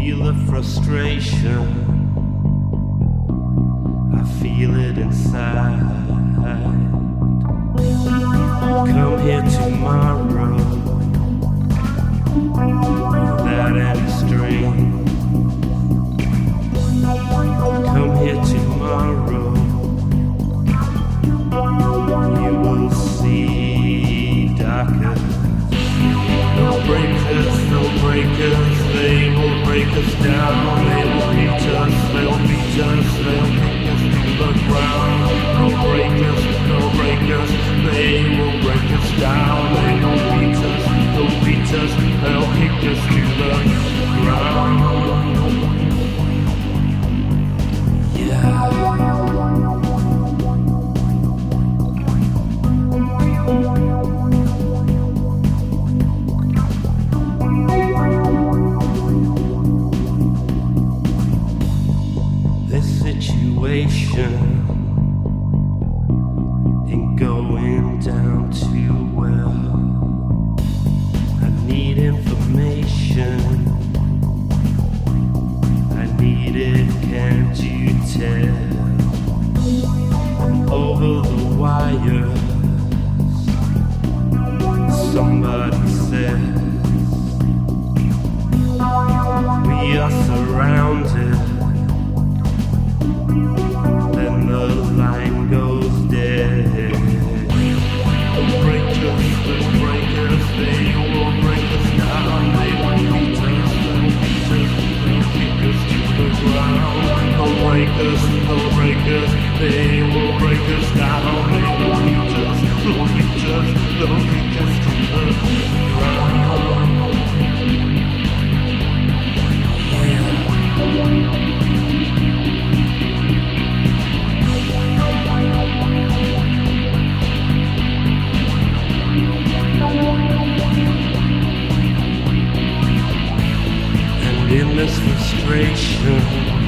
feel the frustration. I feel it inside. Come here tomorrow without any string. Come here tomorrow. You will see darker. They'll break us, they will break us down. They will beat us, they'll beat us, they'll kick us to the ground. They'll break us, they will break us down. They will beat us, they'll kick us to the ground. Yeah. Situation ain't going down too well. I need information. I need it, can't you tell? Over the wires, somebody says we are surrounded. Then the line goes dead. They'll break us, they will break us down. They will beat us, they'll kick us to the ground. They'll break us, they will break us down. They will beat us, they'll kick us to the ground. In this frustration,